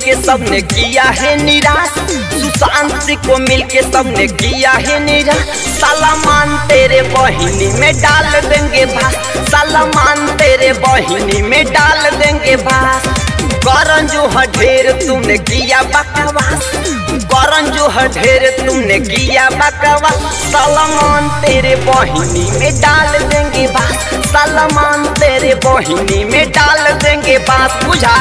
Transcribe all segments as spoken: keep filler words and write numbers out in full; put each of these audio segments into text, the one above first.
मिलके सबने किया है निराश, सुशांत सिंह को मिलके सबने किया है निराश। सलमान तेरे बहिनी में डाल देंगे भास, सलमान तेरे बहिनी में डाल देंगे भास। करण जो है ढेर तुमने किया बकवास, करण जो है ढेर तुमने किया बकवास। सलमान तेरे बहिनी में डाल देंगे भास, सलमान तेरे बहिनी में डाल देंगे बास। बुझा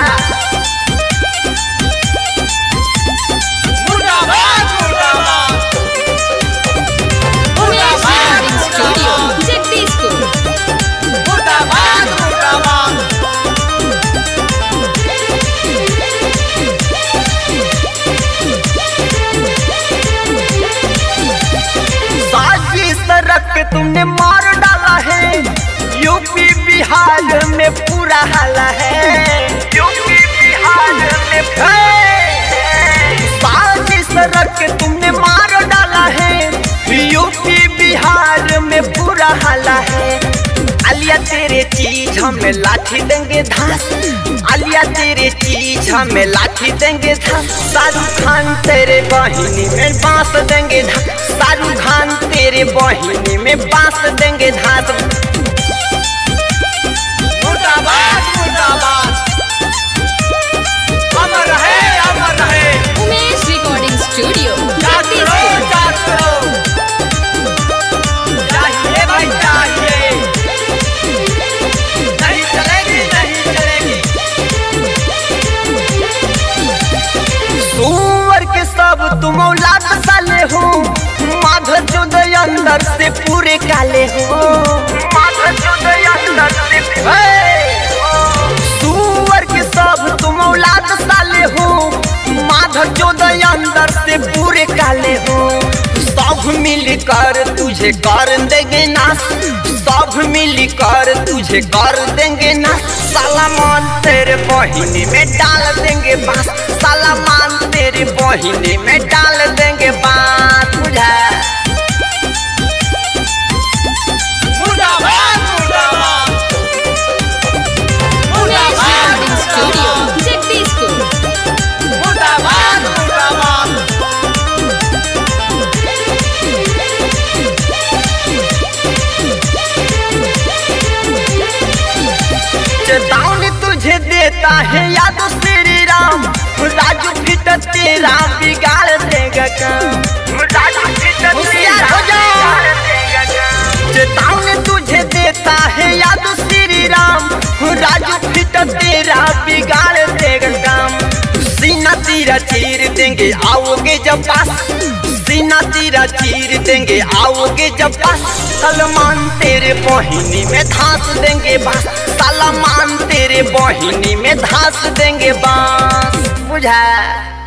तुमने मार डाला है, यूपी बिहार में पूरा हाला है, यूपी बिहार में साजिश रख तुमने मार डाला है, यूपी बिहार में पूरा हाला है। आलिया तेरे चीज हमें लाठी देंगे धास, आलिया तेरे चीज हमें लाठी देंगे धास। शाहरुख खान तेरे बहिनी में बांस देंगे धास, शाहरुख खान तेरे बहिनी में बांस देंगे धास। मुर्दाबाद मुर्दाबाद, अमर रहे अमर रहे उमेश रिकॉर्डिंग स्टूडियो। चाहिए भाई चाहिए, नहीं चलेगी नहीं चलेगी। सुअर के सब तुम औलाद साले हो, माधर चौदह अंदर से पूरे काले हो, माधर चौदह अंदर से सुअर के सब तुम औलाद साले हो, माधर चौदह अंदर से पूरे काले हो। सब मिलकर तुझे कर देंगे नाश, सब मिलकर तुझे कर देंगे नाश। सलमान तेरे बहिनी में डाल देंगे बांस, सलमान तेरे बहिनी में डाल देंगे बांस। बुझा मुर्दाबाद मुर्दाबाद उमेश रिकॉर्डिंग स्टूडियो जगदीशपुर। मुर्दाबाद मुर्दाबाद। चेतावनी तुझे देता है याद श्री राम, राजू फिट तेरा बिगाड़ देगा काम, राजू फिट तेरा बिगाड़ देगा काम। चेतावनी तुझे देता है याद श्री राम, राजू फिट तेरा बिगाड़ देगा काम। सीना तेरा चीर देंगे आओगे जब पास, सीना तेरा चीर देंगे आओगे जब पास। सलमान तेरे बहिनी में धांस देंगे बांस, सलमान तेरे बहिनी में धांस देंगे बांस। बुझा